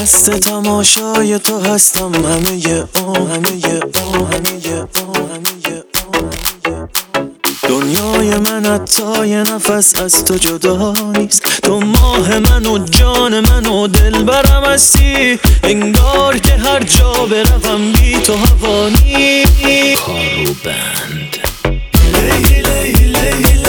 مست تماشای تو هستم همه دنیای من حتی یه نفس از تو جدا نیست. تو ماه من و جان من و دلبرم هستی، انگار که هر جا بروم بی تو هوا نیست. کارو بند لیلی لیلی لیلی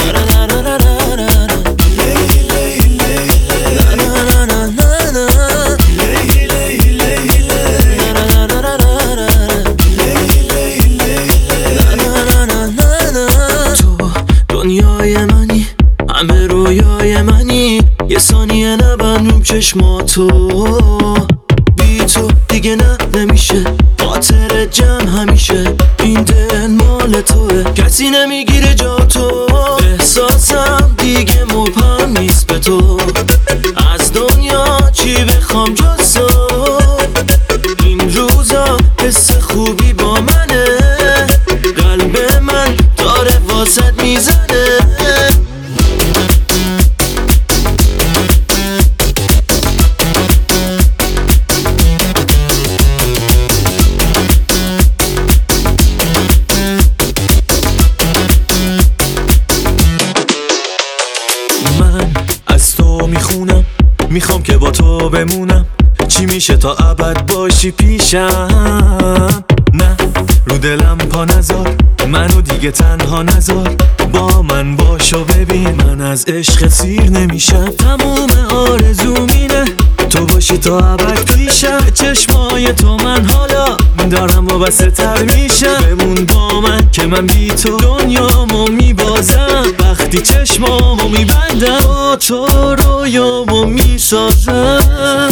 دنیای منی، همه رویای منی، یه ثانیه نبند روم چشماتو. بی تو دیگه نمیشه، خاطر جمع همیشه، این دل مال توه، کسی نمیگیره جا تو. احساسم دیگه مبهم نیست به تو، از دنیا چی بخوام جز تو. این روزا حس خوبی با منه، قلب من داره واسط میزنه. من از تو میخونم، میخوام که با تو بمونم، چی میشه تا ابد باشی پیشم. نه رو دلم پا نذار، منو دیگه تنها نذار، با من باش و ببین من از عشق سیر نمیشم. تموم آرزومینه تو باشی تا ابد پیشم، چشمای تو من حالا دارم وابسته تر میشم. بمون با من که من بی تو دنیامو میبازم، وقتی چشمامو میبندم با تو رویامو میسازم.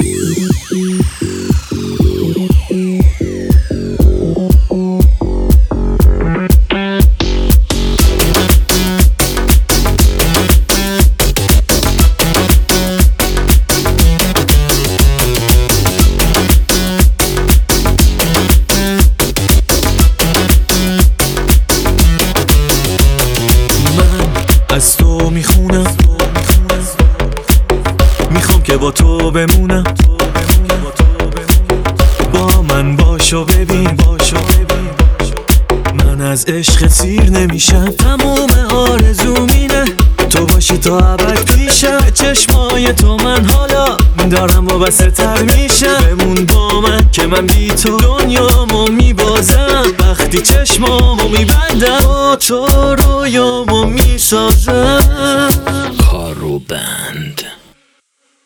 از تو میخونم، میخوام که با تو بمونم، با من باش و ببین من از عشق سیر نمیشم. تموم آرزومینه تو باشی تا ابد پیشم، چشمای تو من حالا دارم وابسته تر میشم. بمون با من که من بی تو دنیامو میبازم، وقتی چشمامو میبندم با تو رویامو میسازم. کارو بند